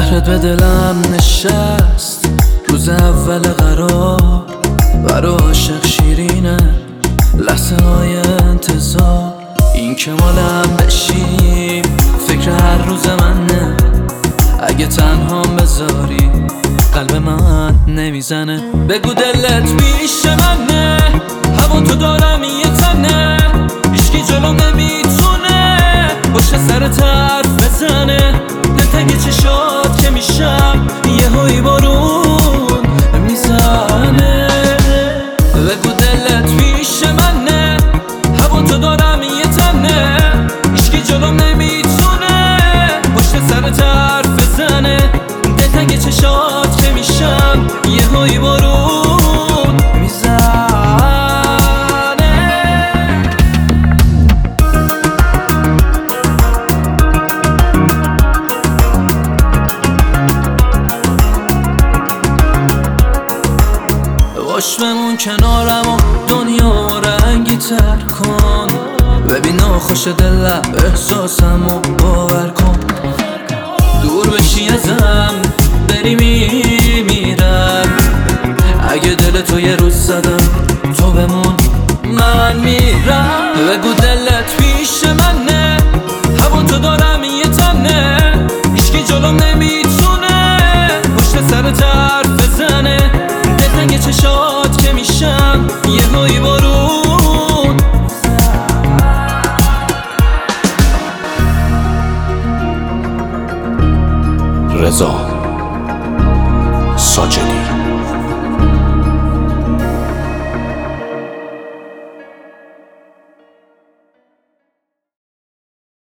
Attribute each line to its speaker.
Speaker 1: زهرت به دلم نشست روز اول قرار، برا عاشق شیرینه لحظه های انتظار. این که مالم بشی فکر هر روز منه، اگه تنها بذاری قلب من نمیزنه. بگو دلت پیش منه، هوا تو دارم یه تنه، هیچکی جلو نمیتونه باشه سرت حرف بزنه. دلتنگ چشات که میشم یه هایی بارون میزنه. بگو دلت پیش منه، هوا تو دارم یه تنه، هیچکی جلو نمیتونه باشه سرت حرف بزنه. دلتنگ چشات که میشم یه هایی بارون میزنه. باش بمون کنارم و دنیا رنگی تر کن، ببین ناخوش دلم احساسم و باور کن. دور بشی ازم بری میمیرم، اگه دل تو یه روز زدم تو بمون من میرم. بگو دلت پیش منه، هوا تو دارم یه تنه، هیچکی جلوم نمیتونه پشت سرت حرف بزنه. دلتنگ چشات که میشم یه هایی بارون
Speaker 2: رضا.